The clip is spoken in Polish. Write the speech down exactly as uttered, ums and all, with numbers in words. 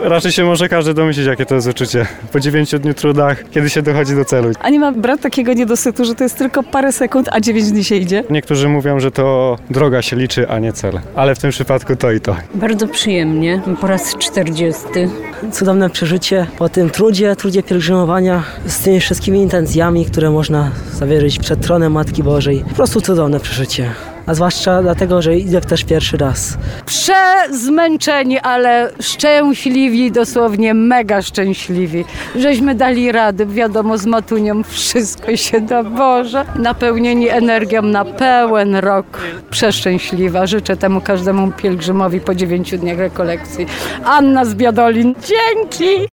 Raczej się może każdy domyślić, jakie to jest uczucie. Po dziewięciu dniu trudach, kiedy się dochodzi do celu. A nie ma brat takiego niedosytu, że to jest tylko parę sekund, a dziewięć dni się idzie? Niektórzy mówią, że to droga się liczy, a nie cel. Ale w tym przypadku to i to. Bardzo przyjemnie. Po raz czterdziesty. Cudowne przeżycie po tym trudzie, trudzie pielgrzymowania z tymi wszystkimi intencjami, które można zawierzyć przed tronem Matki Bożej. Po prostu cudowne przeżycie. A zwłaszcza dlatego, że idę też pierwszy raz. Przezmęczeni, ale szczęśliwi, dosłownie mega szczęśliwi. Żeśmy dali radę, wiadomo, z Matunią wszystko się da, Boże. Napełnieni energią na pełen rok. Przeszczęśliwa. Życzę temu każdemu pielgrzymowi po dziewięciu dniach rekolekcji. Anna z Biadolin. Dzięki!